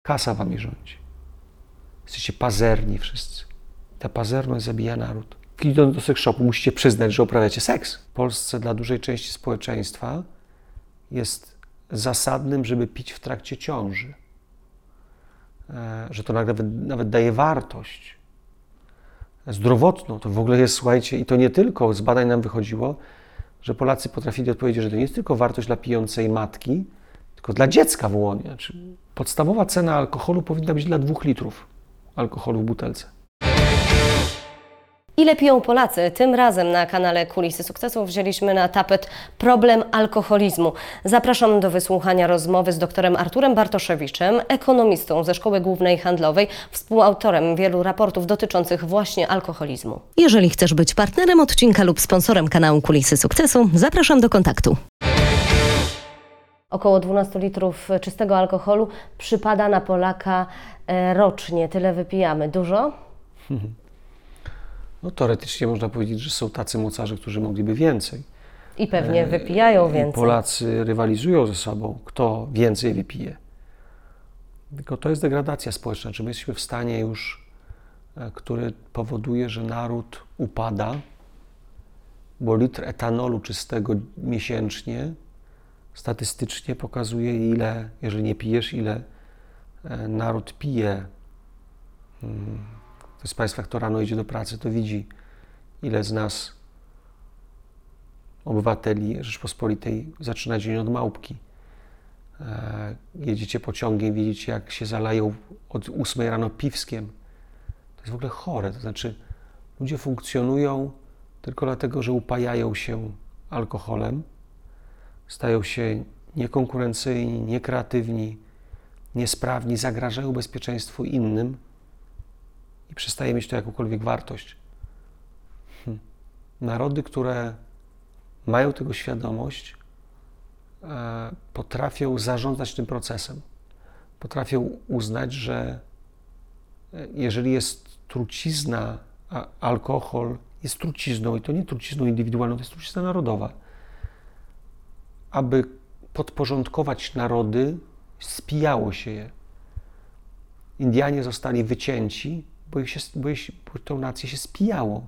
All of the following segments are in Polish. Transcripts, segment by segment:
Kasa wami rządzi. Jesteście pazerni wszyscy. Ta pazerność zabija naród. Idąc do seks shopu, musicie przyznać, że uprawiacie seks. W Polsce dla dużej części społeczeństwa jest zasadnym, żeby pić w trakcie ciąży. Że to nawet daje wartość zdrowotną. To w ogóle jest, słuchajcie, i to nie tylko z badań nam wychodziło, że Polacy potrafili odpowiedzieć, że to nie jest tylko wartość dla pijącej matki, tylko dla dziecka w łonie. Znaczy, podstawowa cena alkoholu powinna być dla 2 litrów alkoholu w butelce. Ile piją Polacy? Tym razem na kanale Kulisy Sukcesu wzięliśmy na tapet problem alkoholizmu. Zapraszam do wysłuchania rozmowy z doktorem Arturem Bartoszewiczem, ekonomistą ze Szkoły Głównej Handlowej, współautorem wielu raportów dotyczących właśnie alkoholizmu. Jeżeli chcesz być partnerem odcinka lub sponsorem kanału Kulisy Sukcesu, zapraszam do kontaktu. Około 12 litrów czystego alkoholu przypada na Polaka rocznie. Tyle wypijamy. Dużo? No teoretycznie można powiedzieć, że są tacy mocarze, którzy mogliby więcej. I pewnie wypijają więcej. Polacy rywalizują ze sobą, kto więcej wypije. Tylko to jest degradacja społeczna. Czy my jesteśmy w stanie już, który powoduje, że naród upada, bo litr etanolu czystego miesięcznie statystycznie pokazuje, ile, jeżeli nie pijesz, ile naród pije. Ktoś z Państwa, kto rano idzie do pracy, to widzi, ile z nas, obywateli Rzeczpospolitej, zaczyna dzień od małpki. Jedziecie pociągiem, widzicie, jak się zalają od 8 rano piwskiem. To jest w ogóle chore. To znaczy, ludzie funkcjonują tylko dlatego, że upajają się alkoholem, stają się niekonkurencyjni, niekreatywni, niesprawni, zagrażają bezpieczeństwu innym i przestaje mieć to jakąkolwiek wartość. Narody, które mają tego świadomość, potrafią zarządzać tym procesem. Potrafią uznać, że jeżeli jest trucizna, a alkohol jest trucizną, i to nie trucizną indywidualną, to jest trucizna narodowa, aby podporządkować narody, spijało się je. Indianie zostali wycięci, bo tą nację się spijało.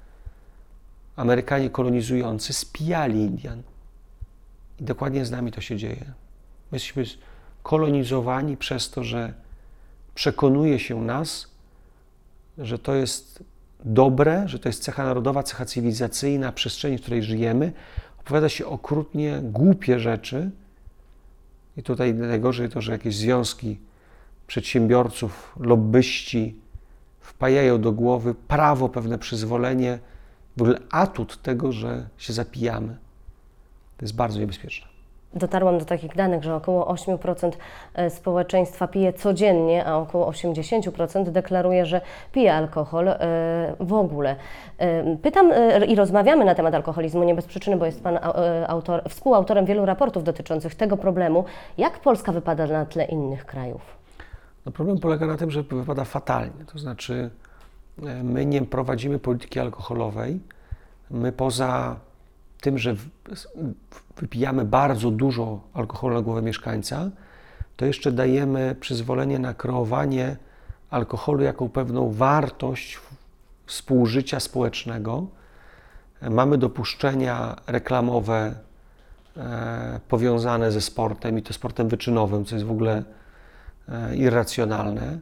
Amerykanie kolonizujący spijali Indian. I dokładnie z nami to się dzieje. My jesteśmy kolonizowani przez to, że przekonuje się nas, że to jest dobre, że to jest cecha narodowa, cecha cywilizacyjna, przestrzeni, w której żyjemy. Opowiada się okrutnie głupie rzeczy. I tutaj najgorzej to, że jakieś związki przedsiębiorców, lobbyści wpajają do głowy prawo, pewne przyzwolenie, w ogóle atut tego, że się zapijamy. To jest bardzo niebezpieczne. Dotarłam do takich danych, że około 8% społeczeństwa pije codziennie, a około 80% deklaruje, że pije alkohol w ogóle. Pytam i rozmawiamy na temat alkoholizmu nie bez przyczyny, bo jest Pan współautorem wielu raportów dotyczących tego problemu. Jak Polska wypada na tle innych krajów? No problem polega na tym, że wypada fatalnie. To znaczy, my nie prowadzimy polityki alkoholowej. My poza tym, że wypijamy bardzo dużo alkoholu na głowę mieszkańca, to jeszcze dajemy przyzwolenie na kreowanie alkoholu jako pewną wartość współżycia społecznego. Mamy dopuszczenia reklamowe powiązane ze sportem i to sportem wyczynowym, co jest w ogóle irracjonalne.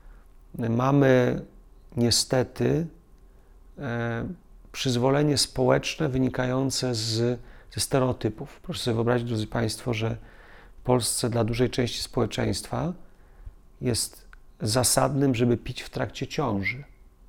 Mamy niestety przyzwolenie społeczne wynikające ze stereotypów. Proszę sobie wyobrazić, drodzy Państwo, że w Polsce dla dużej części społeczeństwa jest zasadnym, żeby pić w trakcie ciąży.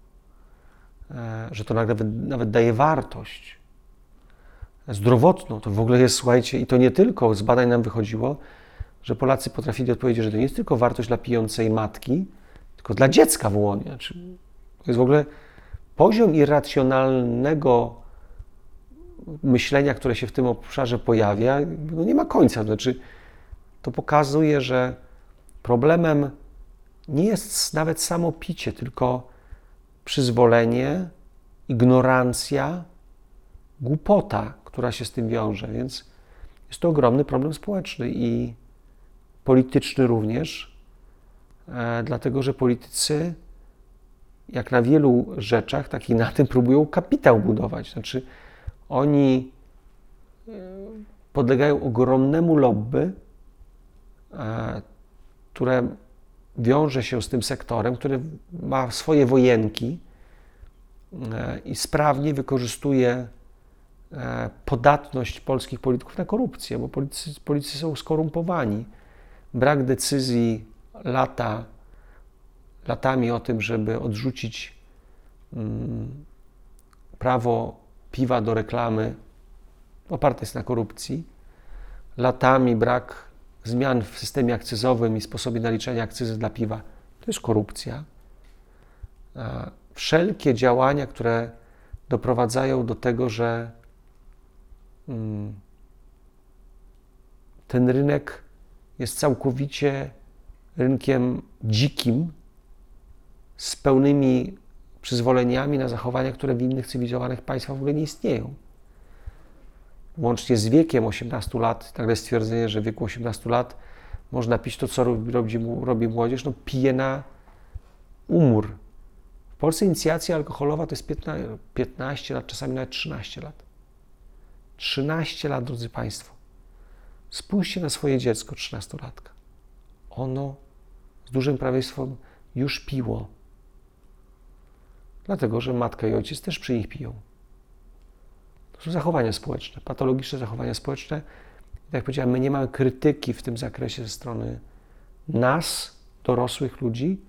Że to nawet daje wartość zdrowotną. To w ogóle jest, słuchajcie, i to nie tylko z badań nam wychodziło, że Polacy potrafili odpowiedzieć, że to nie jest tylko wartość dla pijącej matki, tylko dla dziecka w łonie. Znaczy, to jest w ogóle poziom irracjonalnego myślenia, które się w tym obszarze pojawia, no nie ma końca. Znaczy, to pokazuje, że problemem nie jest nawet samo picie, tylko przyzwolenie, ignorancja, głupota, która się z tym wiąże. Więc jest to ogromny problem społeczny i polityczny również. dlatego że politycy, jak na wielu rzeczach, tak i na tym próbują kapitał budować. Znaczy, oni podlegają ogromnemu lobby, które wiąże się z tym sektorem, który ma swoje wojenki i sprawnie wykorzystuje podatność polskich polityków na korupcję, bo politycy są skorumpowani. Brak decyzji latami o tym, żeby odrzucić prawo piwa do reklamy, oparte jest na korupcji. Latami brak zmian w systemie akcyzowym i sposobie naliczania akcyzy dla piwa, to jest korupcja. Wszelkie działania, które doprowadzają do tego, że ten rynek jest całkowicie rynkiem dzikim, z pełnymi przyzwoleniami na zachowania, które w innych cywilizowanych państwach w ogóle nie istnieją. Łącznie z wiekiem 18 lat, nagle stwierdzenie, że w wieku 18 lat można pić to, co robi młodzież, no pije na umór. W Polsce inicjacja alkoholowa to jest 15 lat, czasami nawet 13 lat. 13 lat, drodzy Państwo. Spójrzcie na swoje dziecko, 13-latka. Ono z dużym prawieństwem już piło. Dlatego, że matka i ojciec też przy nich piją. To są zachowania społeczne, patologiczne zachowania społeczne. Tak jak powiedziałem, my nie mamy krytyki w tym zakresie ze strony nas, dorosłych ludzi,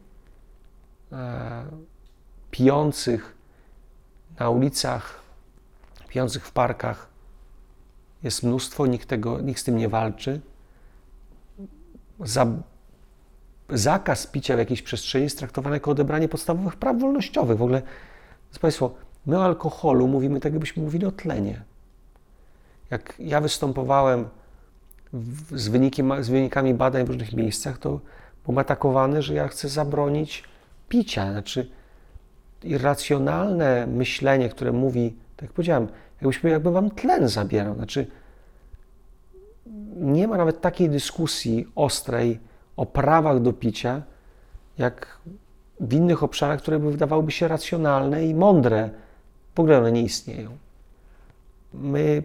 pijących na ulicach, pijących w parkach. Jest mnóstwo, nikt z tym nie walczy. Zakaz picia w jakiejś przestrzeni jest traktowany jako odebranie podstawowych praw wolnościowych. W ogóle, drodzy Państwo, my o alkoholu mówimy tak, jakbyśmy mówili o tlenie. Jak ja występowałem z wynikami badań w różnych miejscach, to byłem atakowany, że ja chcę zabronić picia. Znaczy, irracjonalne myślenie, które mówi, tak jak powiedziałem, jakby wam tlen zabierał. Znaczy, nie ma nawet takiej dyskusji ostrej o prawach do picia, jak w innych obszarach, które wydawałyby się racjonalne i mądre. W ogóle one nie istnieją. My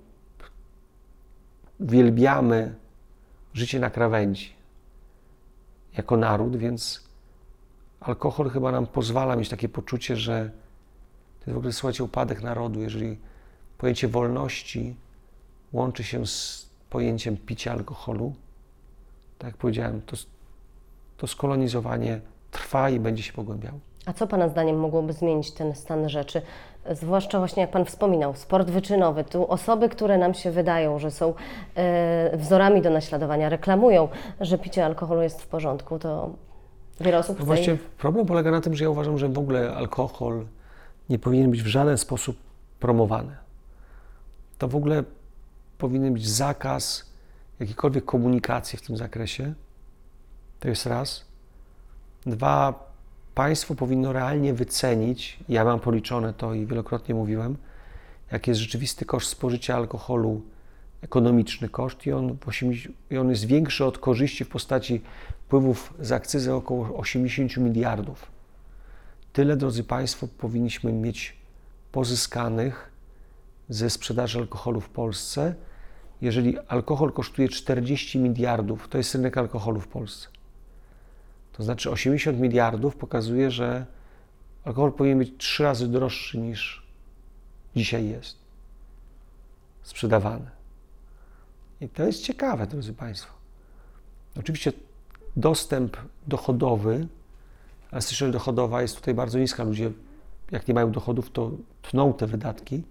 uwielbiamy życie na krawędzi jako naród, więc alkohol chyba nam pozwala mieć takie poczucie, że to jest w ogóle, słuchajcie, upadek narodu, jeżeli pojęcie wolności łączy się z pojęciem picia alkoholu. Tak jak powiedziałem, to skolonizowanie trwa i będzie się pogłębiało. A co Pana zdaniem mogłoby zmienić ten stan rzeczy? Zwłaszcza właśnie jak Pan wspominał, sport wyczynowy. Tu osoby, które nam się wydają, że są wzorami do naśladowania, reklamują, że picie alkoholu jest w porządku, to wiele osób chce... Właściwie problem polega na tym, że ja uważam, że w ogóle alkohol nie powinien być w żaden sposób promowany. To w ogóle powinien być zakaz jakiejkolwiek komunikacji w tym zakresie. To jest raz. Dwa, państwo powinno realnie wycenić, ja mam policzone to i wielokrotnie mówiłem, jaki jest rzeczywisty koszt spożycia alkoholu, ekonomiczny koszt i on jest większy od korzyści w postaci wpływów z akcyzy około 80 miliardów. Tyle, drodzy Państwo, powinniśmy mieć pozyskanych ze sprzedaży alkoholu w Polsce. Jeżeli alkohol kosztuje 40 miliardów, to jest rynek alkoholu w Polsce. To znaczy 80 miliardów pokazuje, że alkohol powinien być 3 razy droższy niż dzisiaj jest sprzedawany. I to jest ciekawe, drodzy Państwo. Oczywiście dostęp dochodowy, elastyczność dochodowa jest tutaj bardzo niska. Ludzie, jak nie mają dochodów, to tną te wydatki.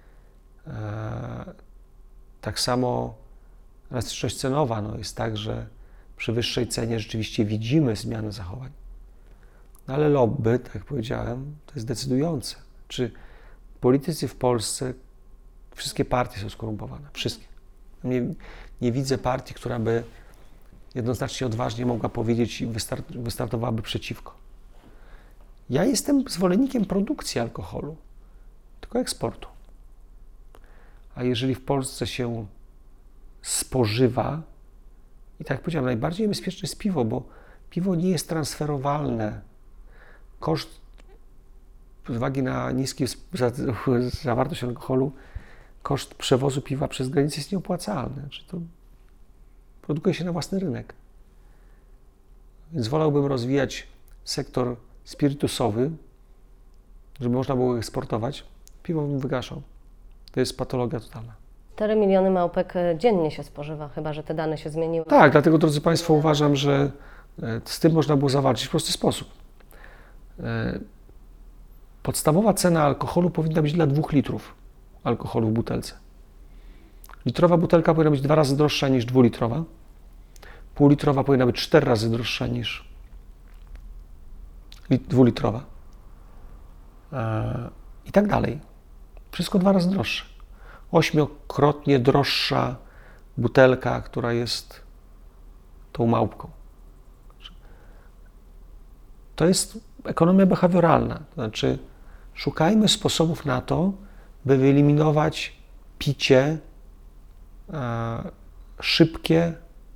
Tak samo elastyczność cenowa jest tak, że przy wyższej cenie rzeczywiście widzimy zmianę zachowań. No ale lobby, tak jak powiedziałem, to jest decydujące. Czy politycy w Polsce, wszystkie partie są skorumpowane, wszystkie. Nie widzę partii, która by jednoznacznie odważnie mogła powiedzieć i wystartowałaby przeciwko. Ja jestem zwolennikiem produkcji alkoholu, tylko eksportu. A jeżeli w Polsce się spożywa, i tak jak powiedziałem, najbardziej niebezpieczne jest piwo, bo Piwo nie jest transferowalne. Koszt, z uwagi na niską zawartość alkoholu, koszt przewozu piwa przez granicę jest nieopłacalny. Znaczy to produkuje się na własny rynek. Więc wolałbym rozwijać sektor spirytusowy, żeby można było eksportować. Piwo bym wygaszał. To jest patologia totalna. 4 miliony małpek dziennie się spożywa, chyba że te dane się zmieniły. Tak, dlatego, drodzy Państwo, uważam, że z tym można było zawalczyć w prosty sposób. Podstawowa cena alkoholu powinna być dla 2 litrów alkoholu w butelce. Litrowa butelka powinna być 2 razy droższa niż 2-litrowa. Półlitrowa powinna być 4 razy droższa niż 2-litrowa. I tak dalej. Wszystko 2 razy droższe. 8-krotnie droższa butelka, która jest tą małpką. To jest ekonomia behawioralna. To znaczy, szukajmy sposobów na to, by wyeliminować picie szybkie,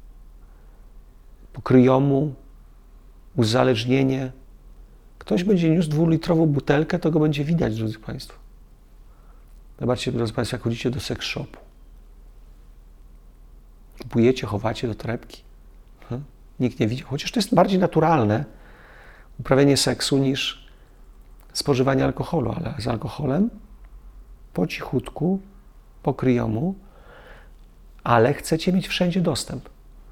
pokryjomu, uzależnienie. Ktoś będzie niósł 2-litrową butelkę, to go będzie widać, drodzy Państwo. Zobaczcie, drodzy Państwo, jak chodzicie do seks shopu. Kupujecie, chowacie do torebki. Nikt nie widzi. Chociaż to jest bardziej naturalne uprawianie seksu niż spożywanie alkoholu, ale z alkoholem po cichutku, po kryjomu, ale chcecie mieć wszędzie dostęp.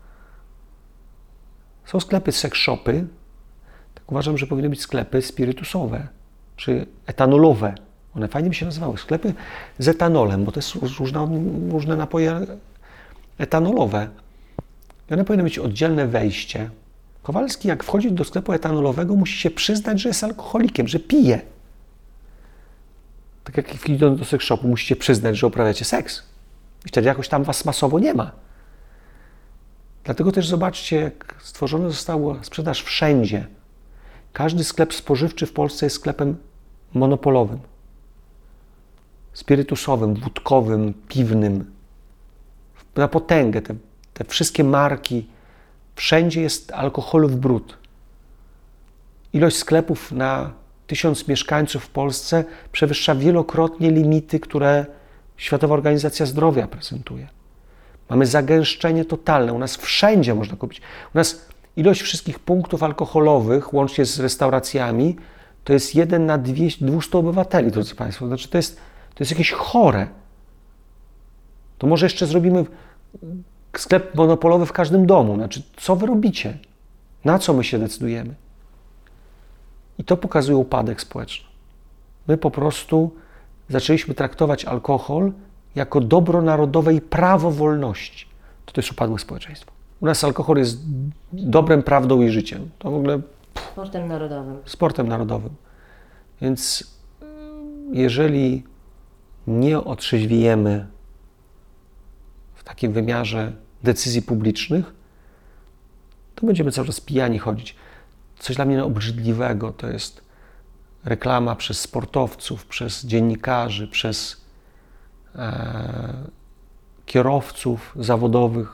Są sklepy seks shopy. Tak uważam, że powinny być sklepy spirytusowe czy etanolowe. One fajnie by się nazywały. Sklepy z etanolem, bo to są różne napoje etanolowe. I one powinny mieć oddzielne wejście. Kowalski, jak wchodzi do sklepu etanolowego, musi się przyznać, że jest alkoholikiem, że pije. Tak jak idąc do seks shopu, musicie przyznać, że uprawiacie seks. I wtedy jakoś tam was masowo nie ma. Dlatego też zobaczcie, jak stworzona została sprzedaż wszędzie. Każdy sklep spożywczy w Polsce jest sklepem monopolowym. Spirytusowym, wódkowym, piwnym. Na potęgę te wszystkie marki. Wszędzie jest alkoholu w bród. Ilość sklepów na 1000 mieszkańców w Polsce przewyższa wielokrotnie limity, które Światowa Organizacja Zdrowia prezentuje. Mamy zagęszczenie totalne. U nas wszędzie można kupić. U nas ilość wszystkich punktów alkoholowych, łącznie z restauracjami, to jest 1 na 200 obywateli, drodzy Państwo. Znaczy to jest jakieś chore. To może jeszcze zrobimy sklep monopolowy w każdym domu. Znaczy, co wy robicie? Na co my się decydujemy? I to pokazuje upadek społeczny. My po prostu zaczęliśmy traktować alkohol jako dobro narodowe i prawo wolności. To jest upadłe społeczeństwo. U nas alkohol jest dobrem, prawdą i życiem. To w ogóle Sportem narodowym. Sportem narodowym. Więc jeżeli nie otrzeźwiejemy w takim wymiarze decyzji publicznych, to będziemy cały czas pijani chodzić. Coś dla mnie obrzydliwego to jest reklama przez sportowców, przez dziennikarzy, przez kierowców zawodowych,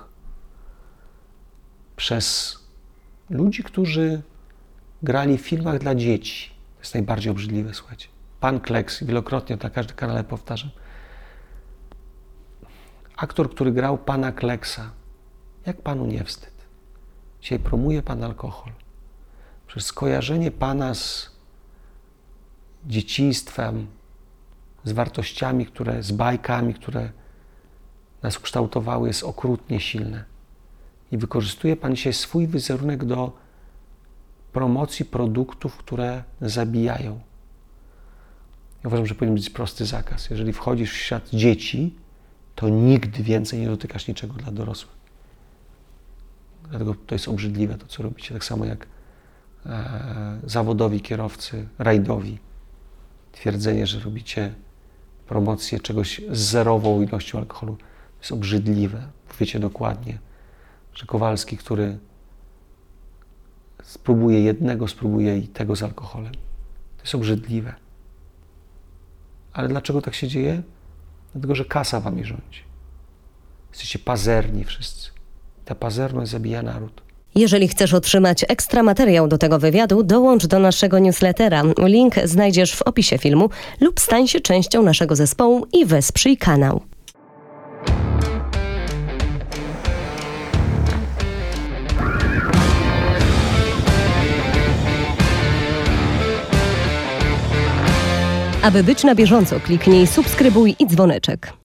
przez ludzi, którzy grali w filmach dla dzieci. To jest najbardziej obrzydliwe, słuchajcie. Pan Kleks, wielokrotnie na każdym kanale powtarzam. Aktor, który grał pana Kleksa, jak panu nie wstyd? Dzisiaj promuje pan alkohol. Przez skojarzenie pana z dzieciństwem, z wartościami, z bajkami, które nas kształtowały, jest okrutnie silne. I wykorzystuje pan dzisiaj swój wizerunek do promocji produktów, które zabijają. Ja uważam, że powinien być prosty zakaz. Jeżeli wchodzisz w świat dzieci, to nigdy więcej nie dotykasz niczego dla dorosłych. Dlatego to jest obrzydliwe, to co robicie. Tak samo jak zawodowi kierowcy, rajdowi. Twierdzenie, że robicie promocję czegoś z zerową ilością alkoholu, to jest obrzydliwe. Wiecie dokładnie, że Kowalski, który spróbuje jednego, spróbuje i tego z alkoholem. To jest obrzydliwe. Ale dlaczego tak się dzieje? Dlatego, że kasa wami rządzi. Jesteście pazerni wszyscy. Ta pazerność zabija naród. Jeżeli chcesz otrzymać ekstra materiał do tego wywiadu, dołącz do naszego newslettera. Link znajdziesz w opisie filmu lub stań się częścią naszego zespołu i wesprzyj kanał. Aby być na bieżąco, kliknij subskrybuj i dzwoneczek.